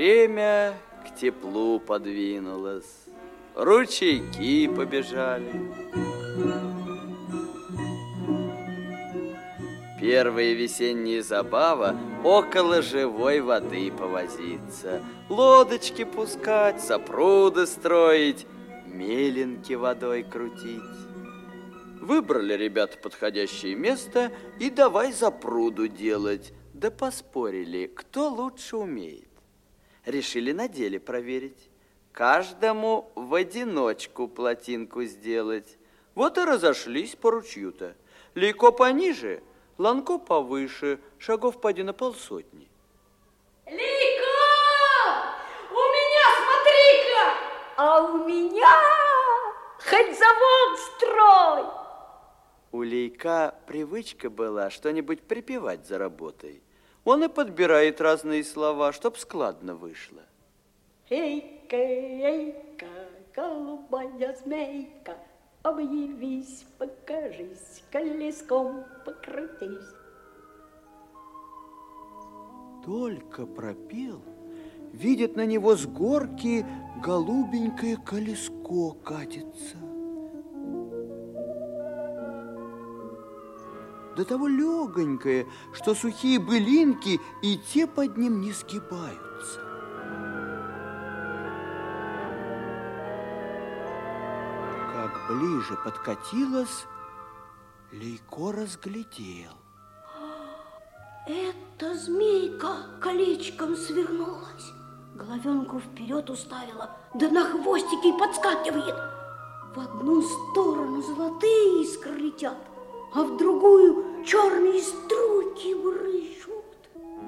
время к теплу подвинулось, ручейки побежали. Первая весенняя забава — около живой воды повозиться, лодочки пускать, сопруды строить, меленки водой крутить. Выбрали ребята подходящее место и давай запруду делать, да поспорили, кто лучше умеет. Решили на деле проверить, каждому в одиночку плотинку сделать. Вот и разошлись по ручью-то. Лейко пониже, Ланко повыше, шагов поди на полсотни. Лейко! У меня, смотри-ка! А у меня хоть завод строй! У Лейка привычка была что-нибудь припевать за работой. Он и подбирает разные слова, чтоб складно вышло. Эйка, эйка, голубая змейка, объявись, покажись, колеском покрутись. Только пропел, видит на него с горки голубенькое колеско катится. До того легонькое, что сухие былинки и те под ним не сгибаются. Как ближе подкатилось, Лейко разглядел. Это змейка колечком свернулась, головенку вперед уставила, да на хвостике и подскакивает. В одну сторону золотые искры летят, а в другую черные струйки брызжут.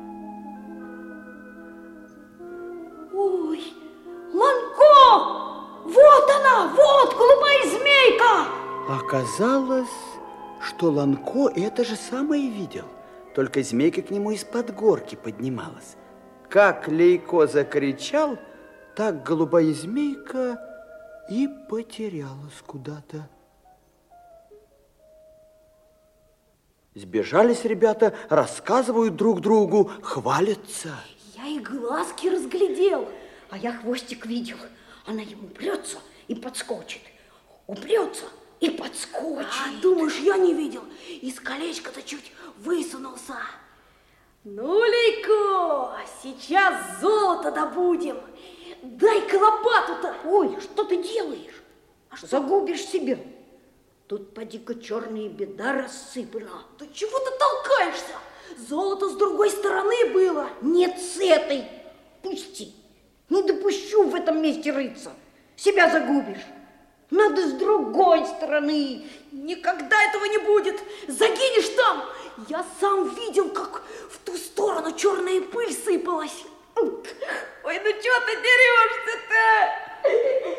Ой, Ланко! Вот она, вот голубая змейка! Оказалось, что Ланко это же самое видел, только змейка к нему из-под горки поднималась. Как Лейко закричал, так голубая змейка и потерялась куда-то. Сбежались ребята, рассказывают друг другу, хвалятся. Я и глазки разглядел, а я хвостик видел. Она ему упрется и подскочит. Упрется и подскочит. А думаешь, я не видел? Из колечка-то чуть высунулся. Ну, Лейко, сейчас золото добудем. Дай-ка лопату-то. Ой, что ты делаешь? А что? Загубишь себя. Тут поди-ка черная беда рассыпана. Да чего ты толкаешься? Золото с другой стороны было. Нет, с этой. Пусти. Не допущу в этом месте рыться. Себя загубишь. Надо с другой стороны. Никогда этого не будет. Загинешь там. Я сам видел, как в ту сторону черная пыль сыпалась. Ой, ну что ты дерешься-то?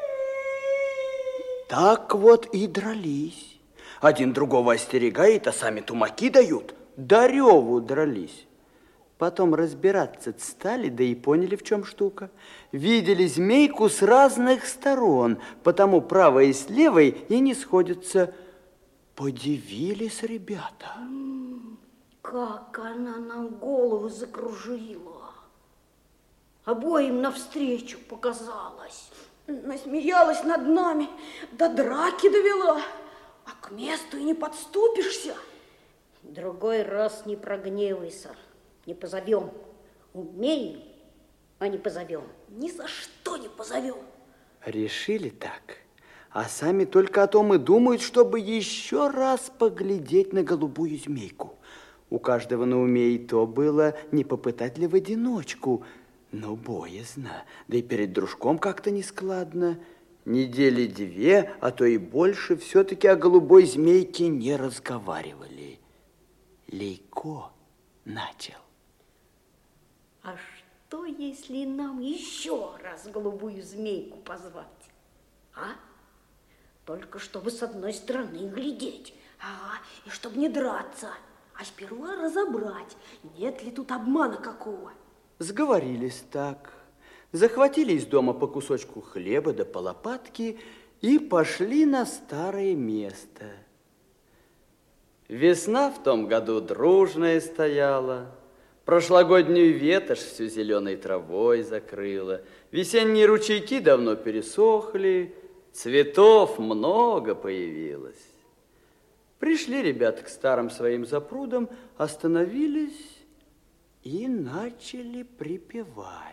Так вот и дрались. Один другого остерегает, а сами тумаки дают. До реву дрались. Потом разбираться стали, да и поняли, в чем штука. Видели змейку с разных сторон, потому правой и с левой и не сходятся. Подивились ребята. Как она нам голову закружила. Обоим навстречу показалась. Насмеялась над нами, до драки довела. А к месту и не подступишься. Другой раз не прогневайся. Не позовем. Умеем, а не позовем. Ни за что не позовем. Решили так. А сами только о том и думают, чтобы еще раз поглядеть на голубую змейку. У каждого на уме и то было, не попытать ли в одиночку. Но боязно, да и перед дружком как-то нескладно. Недели две, а то и больше, все-таки о голубой змейке не разговаривали. Лейко начал. А что, если нам еще раз голубую змейку позвать? А? Только чтобы с одной стороны глядеть, и чтобы не драться, а сперва разобрать, нет ли тут обмана какого. Сговорились так, захватили из дома по кусочку хлеба да по лопатке и пошли на старое место. Весна в том году дружная стояла, Прошлогоднюю ветошь всю зеленой травой закрыла. Весенние ручейки давно пересохли. Цветов много появилось. Пришли ребята к старым своим запрудам, остановились и начали припевать.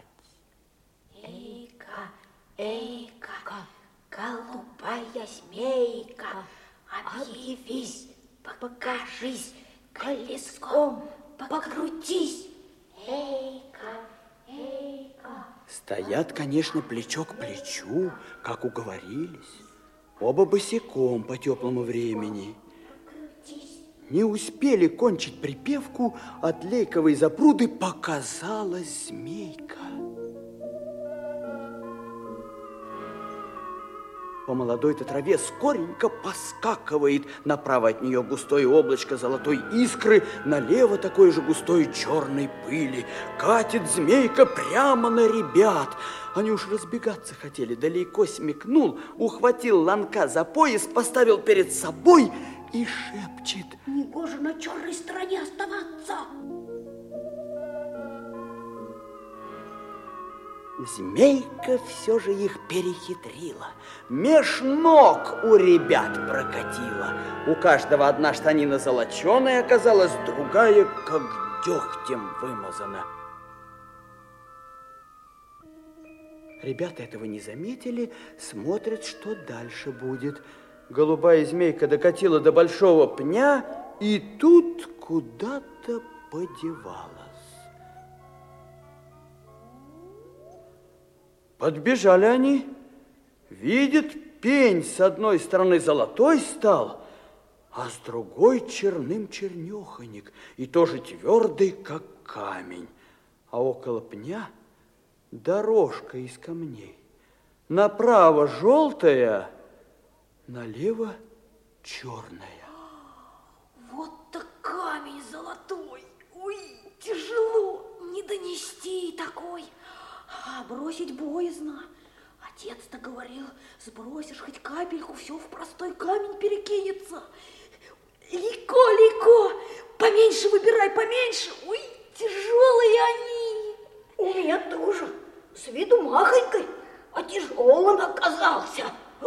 Эйка, эйка, голубая змейка, объявись, покажись, колеском покрутись. Эйка, эйка. Стоят, конечно, плечо к плечу, как уговорились. Оба босиком по теплому времени. Не успели кончить припевку, от лейковой запруды показалась змейка. По молодой-то траве скоренько поскакивает. Направо от нее густое облачко золотой искры, налево такой же густой черной пыли. Катит змейка прямо на ребят. Они уж разбегаться хотели, далеко смекнул, ухватил ланка за пояс, поставил перед собой и шепчет: негоже на черной стороне оставаться. Змейка все же их перехитрила. Меж ног у ребят прокатила. У каждого одна штанина золоченая оказалась, другая как дегтем вымазана. Ребята этого не заметили, смотрят, что дальше будет. Голубая змейка докатила до большого пня и тут куда-то подевалась. Подбежали они, видят, пень с одной стороны золотой стал, а с другой черным чернеханик, и тоже твердый, как камень. А около пня дорожка из камней. Направо желтая, налево черная. Вот-то камень золотой. Ой, тяжело, не донести такой. А бросить боязно. Отец-то говорил, сбросишь хоть капельку, все в простой камень перекинется. Легко, поменьше выбирай, поменьше. Ой, тяжелые они. У меня тоже, с виду махонькой, а тяжелым оказался.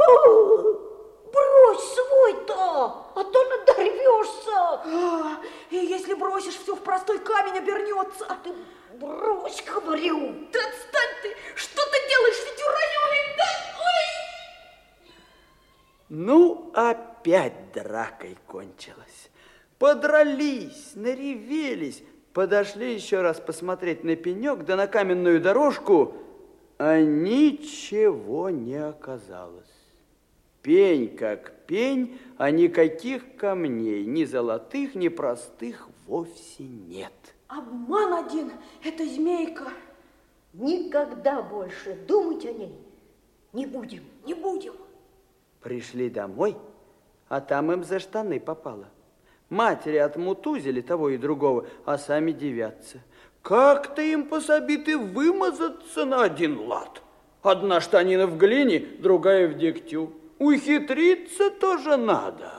Брось свой-то, а то надорвешься. И если бросишь, все в простой камень обернется. А ты брось, говорю. Да отстань ты, что ты делаешь, Федюраюнь? Да, ой! Ну, опять дракой кончилась. Подрались, наревелись, подошли еще раз посмотреть на пенек, да на каменную дорожку, а ничего не оказалось. Пень как пень, а никаких камней, ни золотых, ни простых, вовсе нет. Обман один, это змейка. Никогда больше думать о ней не будем, не будем. Пришли домой, а там им за штаны попало. Матери отмутузили того и другого, а сами дивятся. Как-то им пособиты вымазаться на один лад. Одна штанина в глине, другая в дегтю. Ухитриться тоже надо.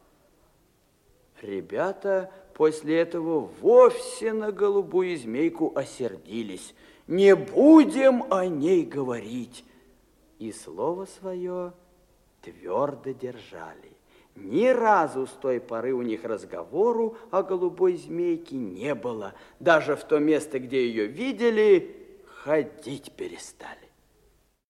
Ребята после этого вовсе на голубую змейку осердились. Не будем о ней говорить. И слово свое твердо держали. Ни разу с той поры у них разговору о голубой змейке не было. Даже в то место, где ее видели, ходить перестали.